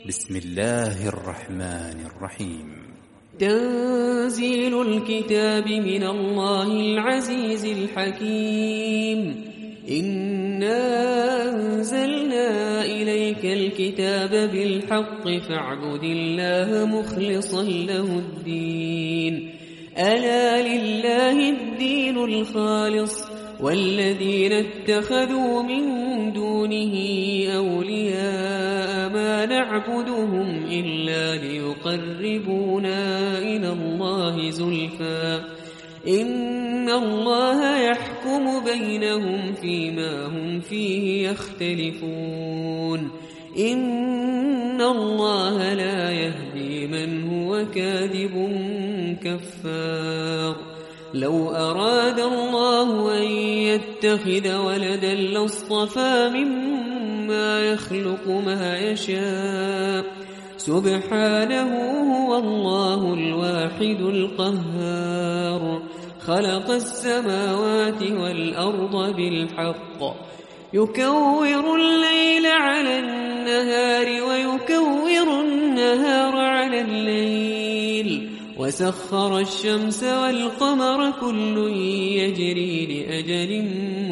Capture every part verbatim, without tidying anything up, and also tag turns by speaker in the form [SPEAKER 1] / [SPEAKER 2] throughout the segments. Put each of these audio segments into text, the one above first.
[SPEAKER 1] بسم الله الرحمن الرحيم.
[SPEAKER 2] تنزيل الكتاب من الله العزيز الحكيم. إنا أنزلنا إليك الكتاب بالحق فاعبد الله مخلصا له الدين. ألا لله الدين الخالص والذين اتخذوا من دونه أولياء ما نعبدهم إلا ليقربونا إلى الله زلفى إن الله يحكم بينهم فيما هم فيه يختلفون. إن الله لا يهدي من هو كاذب كفار. لو أراد الله أن يتخذ ولدا لاصطفى مما يخلق ما يشاء سبحانه هو الله الواحد القهار. خلق السماوات والأرض بالحق يكور الليل على النهار ويكور النهار على الليل وسخر الشمس والقمر كل يجري لأجل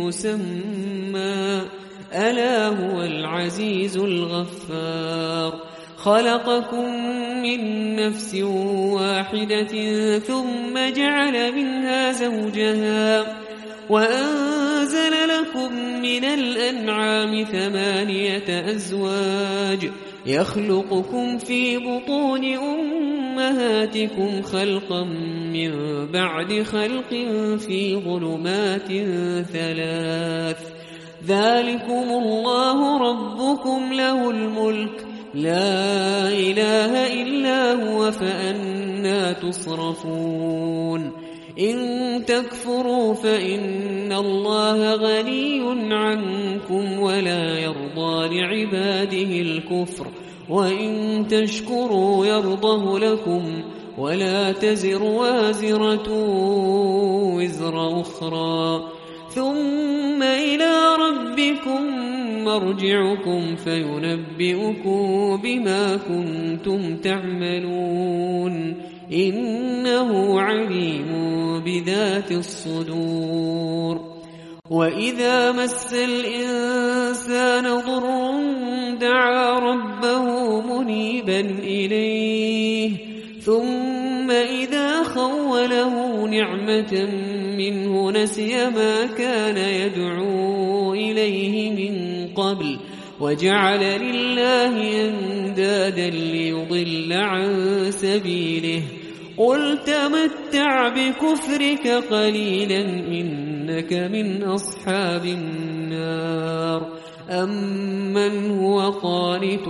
[SPEAKER 2] مسمى ألا هو العزيز الغفار. خلقكم من نفس واحدة ثم جعل منها زوجها وأنزل لكم من الأنعام ثمانية أزواج يخلقكم في بطون أمهاتكم خلقا من بعد خلق في ظلمات ثلاث. ذلكم الله ربكم له الملك لا إله إلا هو فأنى تصرفون. إن تكفروا فإن الله غني عنكم ولا يرضى لعباده الكفر وإن تشكروا يرضه لكم ولا تزر وازرة وزر أخرى ثم إلى ربكم مرجعكم فينبئكم بما كنتم تعملون إنه عليم بذات الصدور. وإذا مس الإنسان ضر دعا ربه منيبا إليه ثم إذا خوله نعمة منه نسي ما كان يدعو إليه من قبل وجعل لله أندادا ليضل عن سبيله. قل تمتع بكفرك قليلا إنك من أصحاب النار. أمن هو قانت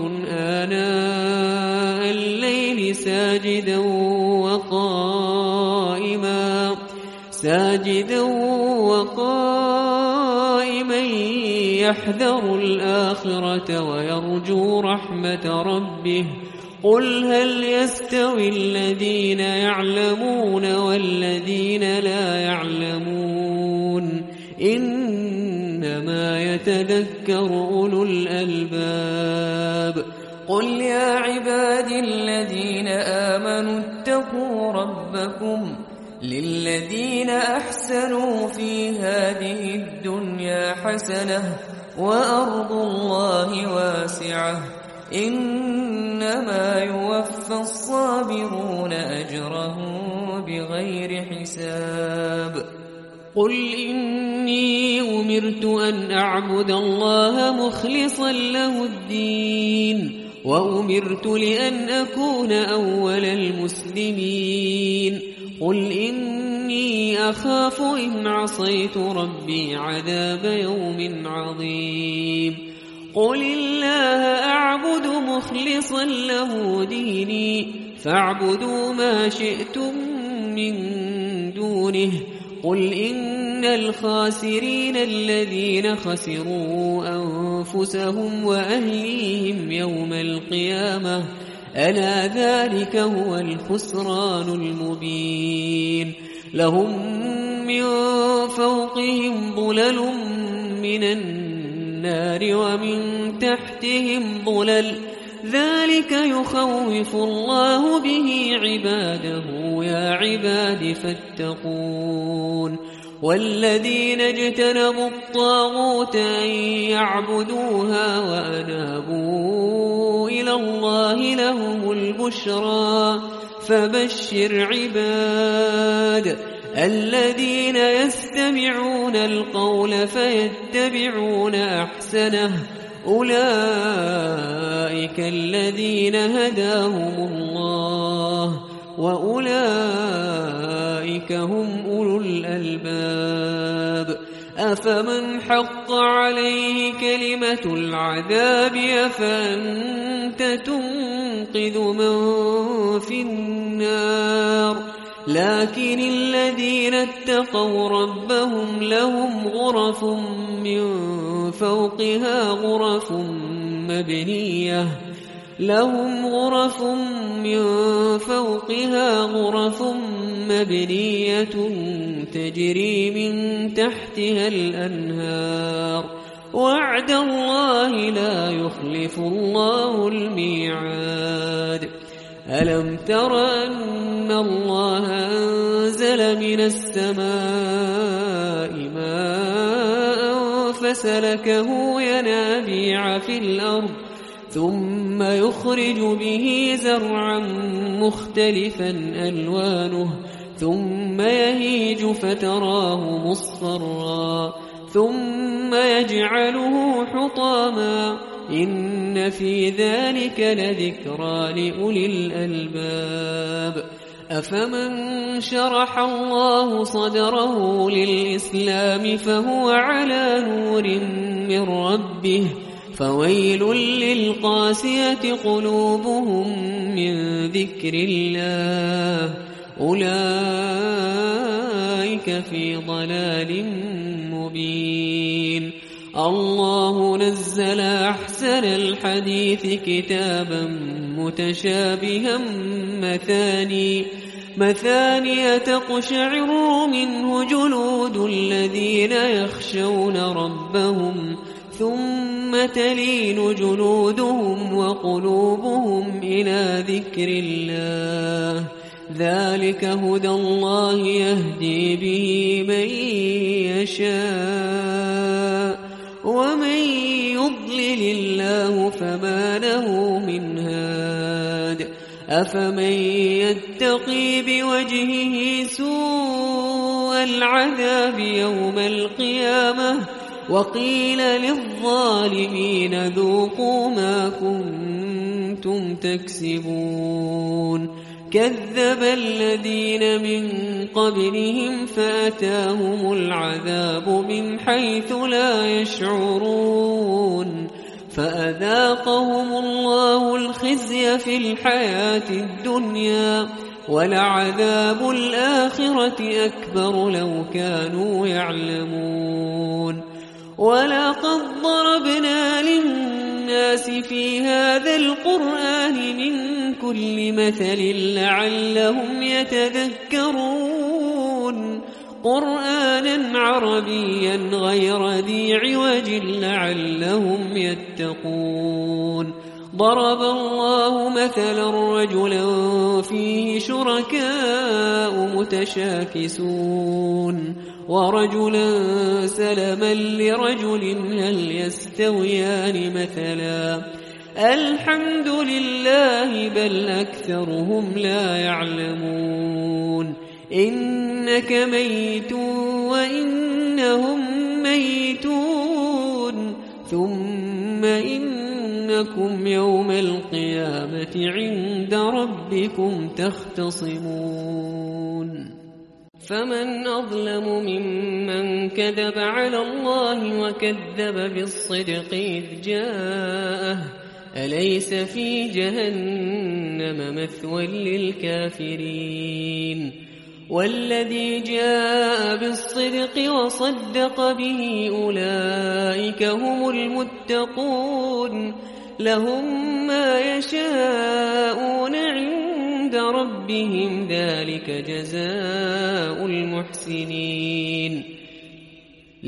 [SPEAKER 2] آناء الليل ساجدا وقائما ساجدا وقائما يحذر الآخرة ويرجو رحمة ربه. قل هل يستوي الذين يعلمون والذين لا يعلمون إنما يتذكر أولو الألباب. قل يا عبادي الذين آمنوا اتقوا ربكم للذين أحسنوا في هذه الدنيا حسنة وأرض الله واسعة إنما يوفى الصابرون أجرهم بغير حساب. قل إني أمرت أن أعبد الله مخلصا له الدين وأمرت لأن أكون أول المسلمين. قل إني أخاف إن عصيت ربي عذاب يوم عظيم. قل الله أعبد مخلصا له ديني فاعبدوا ما شئتم من دونه. قل إن الخاسرين الذين خسروا أنفسهم وأهليهم يوم القيامة ألا ذلك هو الخسران المبين. لهم من فوقهم ظلل من النار ومن تحتهم ظلل ذلك يخوف الله به عباده يا عباد فاتقون والذين اجتنبوا الطاغوت أن يعبدوها وأنابوا إلى الله لهم البشرى فبشر عباد الذين يستمعون القول فيتبعون أحسنه أولئك الذين هداهم الله وأولئك هم أولو الألباب أفمن حق عليه كلمة العذاب أفأنت تنقذ من في النار لكن الذين اتقوا ربهم لهم غرف من فوقها غرف مبنية لهم غرف من فوقها غرف مبنية تجري من تحتها الأنهار وعد الله لا يخلف الله الميعاد ألم تر أن الله أنزل من السماء ماء فسلكه ينابيع في الأرض ثم يخرج به زرعا مختلفا ألوانه ثم يهيج فتراه مصفرا ثم يجعله حطاما إن في ذلك لذكرى لأولي الألباب أفمن شرح الله صدره للإسلام فهو على نور من ربه فويل للقاسية قلوبهم من ذكر الله أولئك في ضلال مبين الله نزل أحسن الحديث كتابا متشابها مثاني مثاني تقشعر منه جلود الذين يخشون ربهم ثم تلين جلودهم وقلوبهم إلى ذكر الله ذلك هدى الله يهدي به من يشاء ومن يضلل الله فما له من هاد أفمن يتقي بوجهه سوء العذاب يوم القيامة وقيل للظالمين ذوقوا ما كنتم تكسبون كذب الذين من قبلهم فأتاهم العذاب من حيث لا يشعرون فأذاقهم الله الخزي في الحياة الدنيا ولعذاب الآخرة أكبر لو كانوا يعلمون ولقد ضربنا للناس في هذا القرآن من كل مثل لعلهم يتذكرون قرآنا عربيا غير ذي عوج لعلهم يتقون ضرب الله مثلا رجلا فيه شركاء متشاكسون ورجلا سلما لرجل هل يستويان مثلا الحمد لله بل أكثرهم لا يعلمون إنك ميت وإنهم ميتون ثم إنكم يوم القيامة عند ربكم تختصمون فمن أظلم ممن كذب على الله وكذب بالصدق إذ جاءه أليس في جهنم مثوى للكافرين والذي جاء بالصدق وصدق به أولئك هم المتقون لهم ما يشاءون عند ربهم ذلك جزاء المحسنين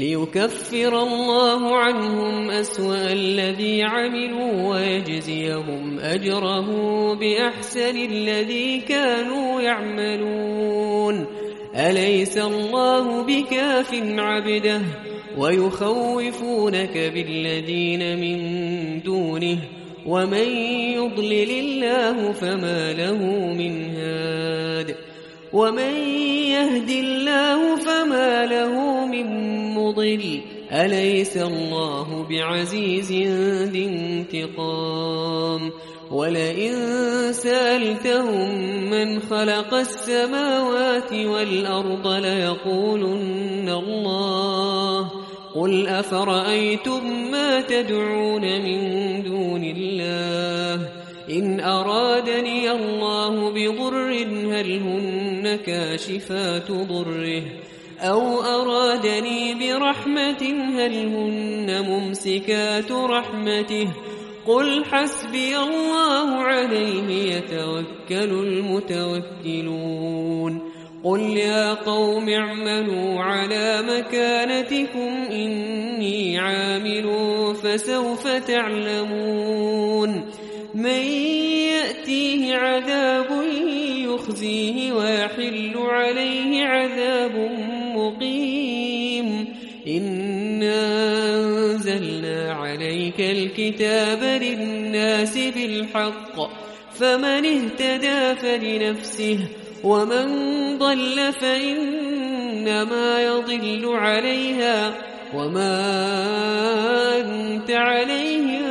[SPEAKER 2] ليكفر الله عنهم أسوأ الذي عملوا ويجزيهم أجره بأحسن الذي كانوا يعملون. أليس الله بكاف عبده ويخوفونك بالذين من دونه ومن يضلل الله فما له من هاد ومن يهد الله فما له من مضل. أليس الله بعزيز ذي انتقام. ولئن سألتهم من خلق السماوات والأرض ليقولن الله قل أفرأيتم ما تدعون من دون الله إن أرادني الله بضر هل هن كاشفات ضره أو أرادني برحمة هل هن ممسكات رحمته قل حسبي الله عليه يتوكل المتوكلون. قل يا قوم اعملوا على مكانتكم إني عامل فسوف تعلمون من يأتيه عذاب يخزيه ويحل عليه عذاب مقيم. إنا أنزلنا عليك الكتاب للناس بالحق فمن اهتدى فلنفسه ومن ضل فإنما يضل عليها وما أنت عليهم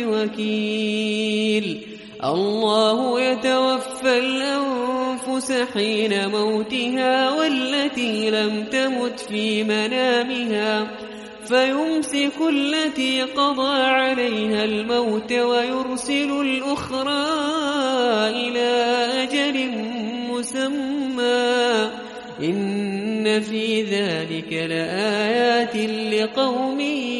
[SPEAKER 2] بوكيل. الله يتوفى الأنفس حين موتها والتي لم تمت في منامها فيمسك التي قضى عليها الموت ويرسل الأخرى إلى أجل مسمى إن في ذلك لآيات لقوم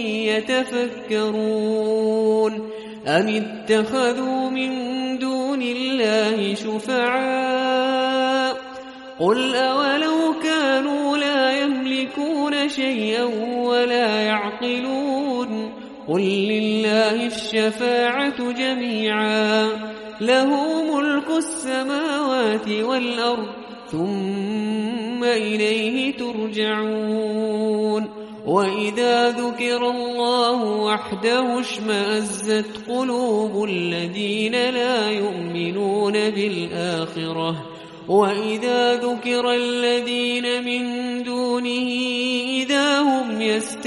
[SPEAKER 2] يتفكرون. أم اتخذوا من دون الله شفعاء قل أولو كانوا لا يملكون شيئا ولا يعقلون قل لله الشفاعة جميعا له ملك السماوات والأرض ثم إليه ترجعون. وإذا ذكر الله وحده اشمأزت قلوب الذين لا يؤمنون بالآخرة وإذا ذكر الذين من دونه إذا هم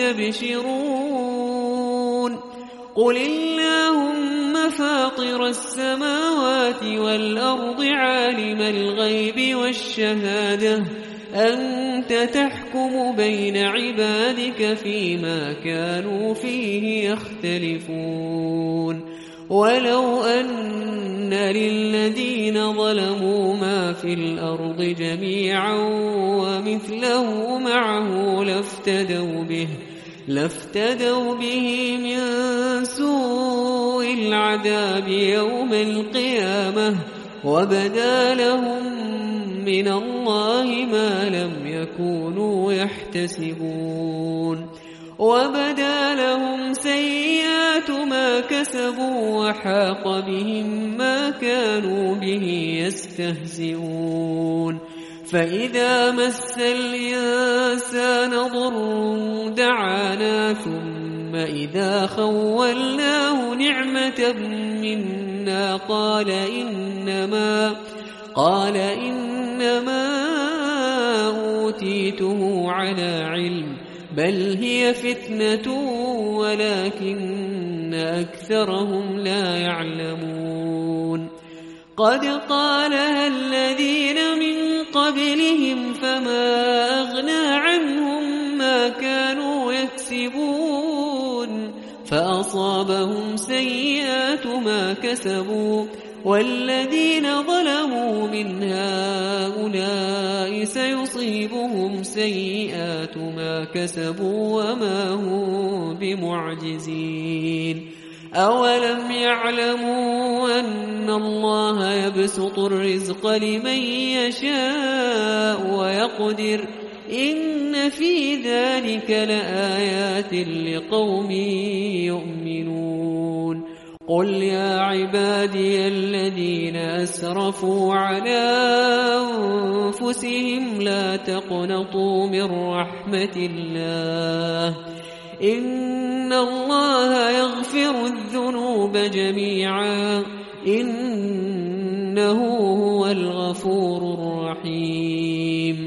[SPEAKER 2] يستبشرون. قل اللهم فاطر السماوات والأرض عالم الغيب والشهادة أنت تحكم بين عبادك فيما كانوا فيه يختلفون. ولو أن للذين ظلموا ما في الأرض جميعا ومثله معه لافتدوا به لافتدوا به من سوء العذاب يوم القيامة وبدا لهم من الله ما لم يكونوا يحتسبون. وبدا لهم سيئات ما كسبوا وحاق بهم ما كانوا به يستهزئون. فإذا مس الإنسان ضر دعانا ثم إذا خولناه نعمة منا قال إنما قال إنما أوتيته على علم بل هي فتنة ولكن أكثرهم لا يعلمون. قد قالها الذين من قبلهم فما أغنى عنهم ما كانوا يكسبون فأصابهم سيئات ما كسبوا والذين ظلموا من هؤلاء سيصيبهم سيئات ما كسبوا وما هم بمعجزين. أولم يعلموا أن الله يبسط الرزق لمن يشاء ويقدر إن في ذلك لآيات لقوم يؤمنون قل يا عبادي الذين أسرفوا على أنفسهم لا تقنطوا من رحمة الله إن الله يغفر الذنوب جميعا إنه هو الغفور الرحيم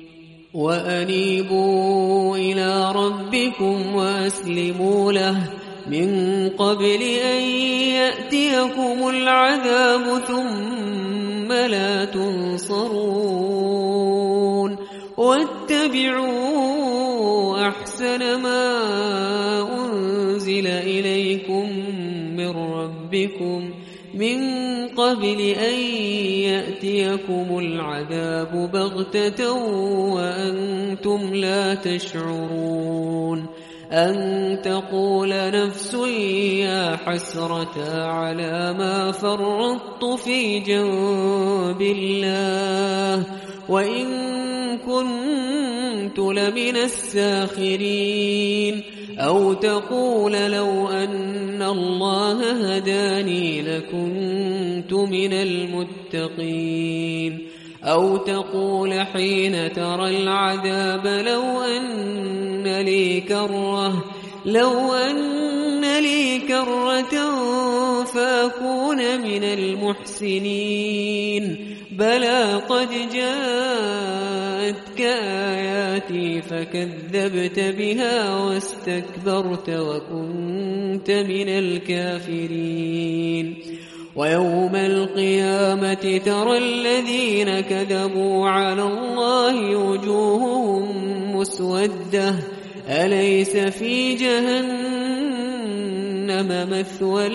[SPEAKER 2] وأنيبوا إلى ربكم وأسلموا له من قبل أن يأتيكم العذاب ثم لا تنصرون واتبعوا أحسن ما أنزل إليكم من ربكم من قبل أن يأتيكم العذاب بغتة وأنتم لا تشعرون أن تقول نفس يا حسرة على ما فرطت في جنب الله وإن كنت لمن الساخرين أو تقول لو أن الله هداني لكنت من المتقين أو تقول حين ترى العذاب لو أن لي كرة لو أن لي كرة فأكون من المحسنين بلى قد جاءتك آياتي فكذبت بها واستكبرت وكنت من الكافرين ويوم القيامة ترى الذين كذبوا على الله وجوههم مسودة أليس في جهنم مثوى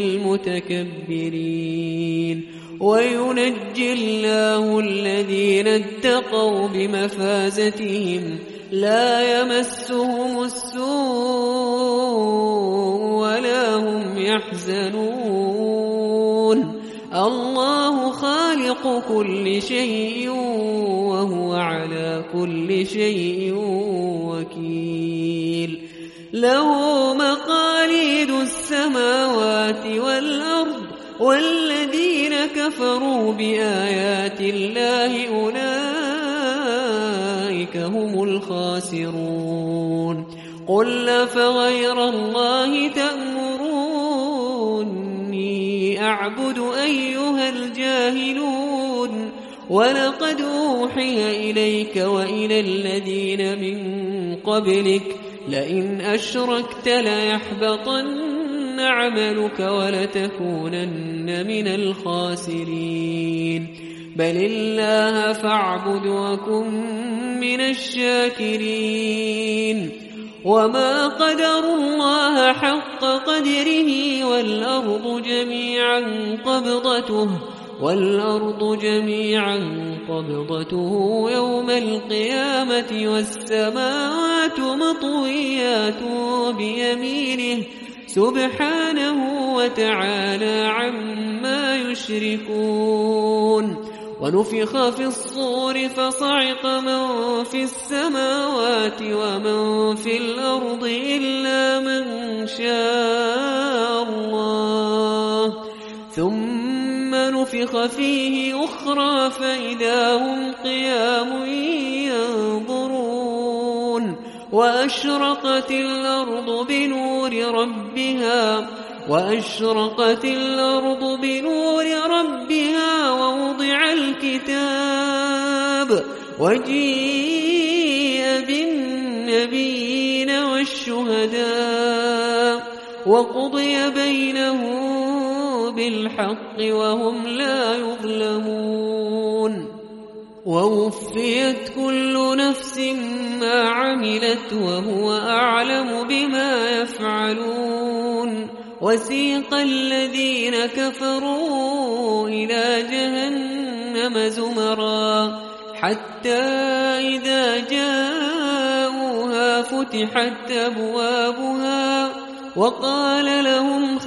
[SPEAKER 2] للمتكبرين وينجي الله الذين اتقوا بمفازتهم لا يمسهم السوء ولا هم يحزنون الله خالق كل شيء وهو على كل شيء وكيل له مقاليد السماوات والأرض والذين كفروا بآيات الله أولئك هم الخاسرون قل أفغير الله تأمروني أعبد أيها الجاهلون ولقد أوحي إليك وإلى الذين من قبلك لئن أشركت ليحبطن عملك ولتكونن من الخاسرين بل الله فاعبد وكن من الشاكرين وما قدروا الله حق قدره والأرض جميعا قبضته والأرض جميعا قبضته يوم القيامة والسماوات مطويات بيمينه سبحانه وتعالى عما يشركون ونفخ في الصور فصعق من في السماوات ومن في الأرض إلا من شاء الله ثم نفخ فيه أخرى فإذا هم قيام ينظرون وأشرقت الأرض بنور ربها وأشرقت الأرض بنور ربها ووضع الكتاب وجيء بالنبيين والشهداء وقضي بينهم بالحق وهم لا يظلمون ووفيت كل نفس ما عملت وهو أعلم بما يفعلون وسيق الذين كفروا إلى جهنم زمرا حتى إذا جاءوها فتحت أبوابها وقال لهم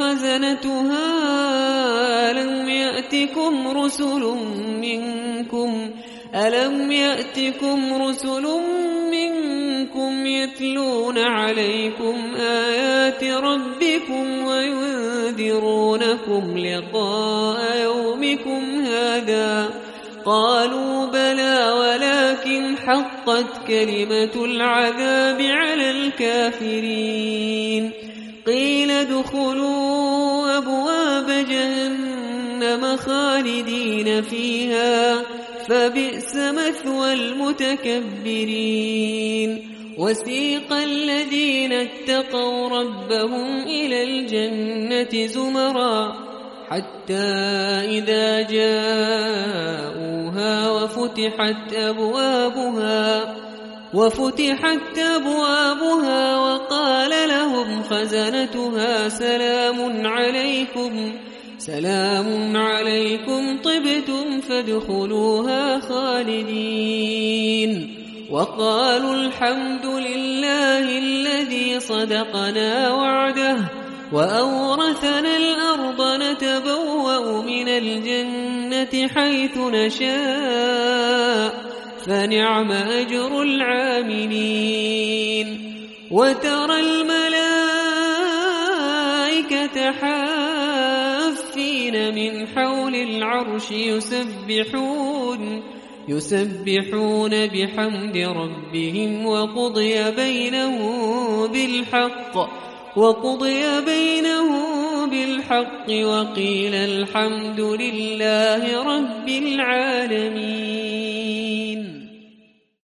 [SPEAKER 2] خزنتها ألم يأتكم رسل منكم ألم يأتكم رسل منكم يتلون عليكم آيات ربكم وينذرونكم لقاء يومكم هذا؟ قالوا بلى ولكن حقت كلمة العذاب على الكافرين. قيل ادخلوا أبواب جهنم خالدين فيها فبئس مثوى المتكبرين. وسيق الذين اتقوا ربهم إلى الجنة زمرا حتى إذا جاءوها وفتحت أبوابها وفتحت أبوابها وقال لهم خزنتها سلام عليكم سلام عليكم طبتم فادخلوها خالدين. وقالوا الحمد لله الذي صدقنا وعده وأورثنا الأرض نتبوأ من الجنة حيث نشاء فنعم أجر العاملين. وترى الملائكة حافين من حول العرش يسبحون يسبحون بحمد ربهم وقضي بينهم بالحق وقضي بينهم بالحق وقيل الحمد لله رب العالمين.